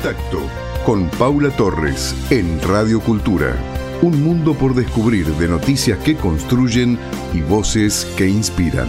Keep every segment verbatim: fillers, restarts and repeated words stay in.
Contacto con Paula Torres en Radio Cultura. Un mundo por descubrir de noticias que construyen y voces que inspiran.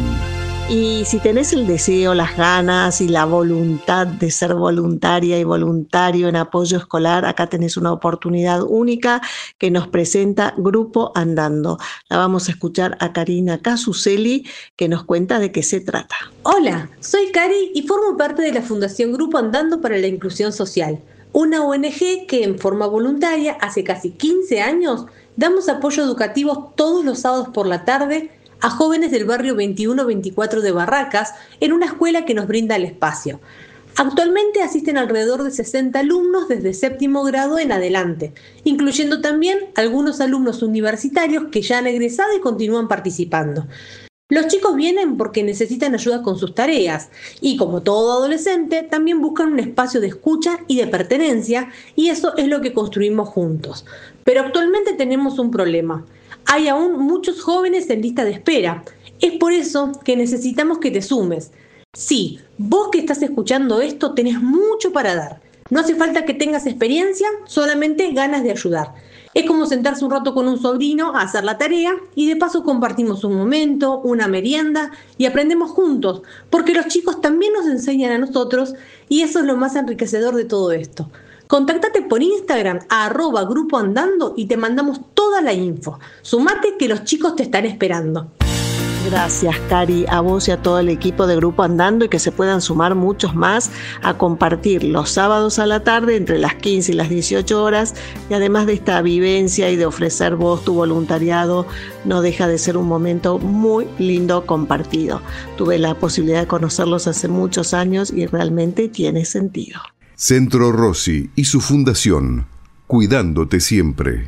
Y si tenés el deseo, las ganas y la voluntad de ser voluntaria y voluntario en apoyo escolar, acá tenés una oportunidad única que nos presenta Grupo Andando. La vamos a escuchar a Karina Casuseli, que nos cuenta de qué se trata. Hola, soy Cari y formo parte de la Fundación Grupo Andando para la Inclusión Social, una O N G que en forma voluntaria hace casi quince años damos apoyo educativo todos los sábados por la tarde a jóvenes del barrio veintiuno veinticuatro de Barracas en una escuela que nos brinda el espacio. Actualmente asisten alrededor de sesenta alumnos desde séptimo grado en adelante, incluyendo también algunos alumnos universitarios que ya han egresado y continúan participando. Los chicos vienen porque necesitan ayuda con sus tareas y, como todo adolescente, también buscan un espacio de escucha y de pertenencia, y eso es lo que construimos juntos. Pero actualmente tenemos un problema. Hay aún muchos jóvenes en lista de espera. Es por eso que necesitamos que te sumes. Sí, vos que estás escuchando esto tenés mucho para dar. No hace falta que tengas experiencia, solamente ganas de ayudar. Es como sentarse un rato con un sobrino a hacer la tarea y de paso compartimos un momento, una merienda y aprendemos juntos, porque los chicos también nos enseñan a nosotros y eso es lo más enriquecedor de todo esto. Contáctate por Instagram a arroba Grupo Andando y te mandamos toda la info. Sumate que los chicos te están esperando. Gracias, Cari, a vos y a todo el equipo de Grupo Andando, y que se puedan sumar muchos más a compartir los sábados a la tarde entre las quince y las dieciocho horas. Y además de esta vivencia y de ofrecer vos tu voluntariado, no deja de ser un momento muy lindo compartido. Tuve la posibilidad de conocerlos hace muchos años y realmente tiene sentido. Centro Rossi y su fundación, cuidándote siempre.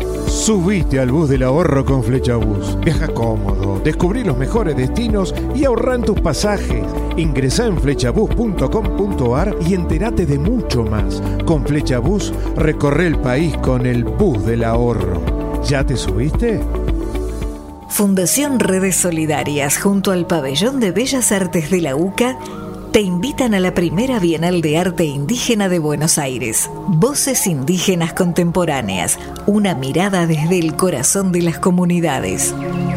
Subite al bus del ahorro con Flechabús. Viaja cómodo, descubrí los mejores destinos y ahorrá en tus pasajes. Ingresá en flechabús punto com punto a r y entérate de mucho más. Con Flechabús recorre el país con el bus del ahorro. ¿Ya te subiste? Fundación Redes Solidarias junto al Pabellón de Bellas Artes de la U C A te invitan a la primera Bienal de Arte Indígena de Buenos Aires. Voces indígenas contemporáneas, una mirada desde el corazón de las comunidades.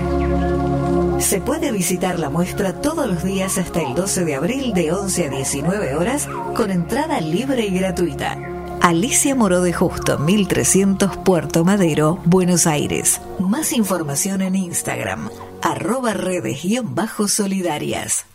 Se puede visitar la muestra todos los días hasta el doce de abril de once a diecinueve horas con entrada libre y gratuita. Alicia Moró de Justo, mil trescientos Puerto Madero, Buenos Aires. Más información en Instagram, arroba redes guión bajo solidarias.